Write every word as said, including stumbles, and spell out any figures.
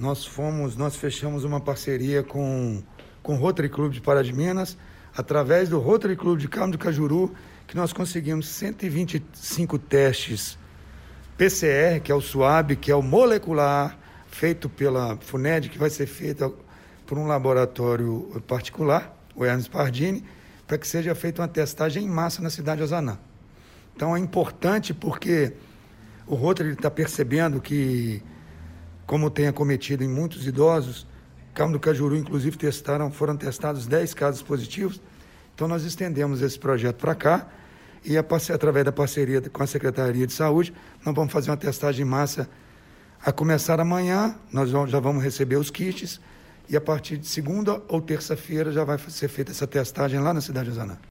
Nós fomos, nós fechamos uma parceria com, com o Rotary Club de Pará de Minas, através do Rotary Club de Carmo do Cajuru, que nós conseguimos cento e vinte e cinco testes P C R, que é o SWAB, que é o molecular, feito pela FUNED, que vai ser feito por um laboratório particular, o Hermes Pardini, para que seja feita uma testagem em massa na cidade de Ozanam. Então é importante porque o Rotary está percebendo que, como tem acometido em muitos idosos, Carmo do Cajuru, inclusive, testaram, foram testados dez casos positivos. Então nós estendemos esse projeto para cá e, a, através da parceria com a Secretaria de Saúde, nós vamos fazer uma testagem em massa a começar amanhã. Nós já vamos receber os kits e a partir de segunda ou terça-feira já vai ser feita essa testagem lá na cidade de Ozanam.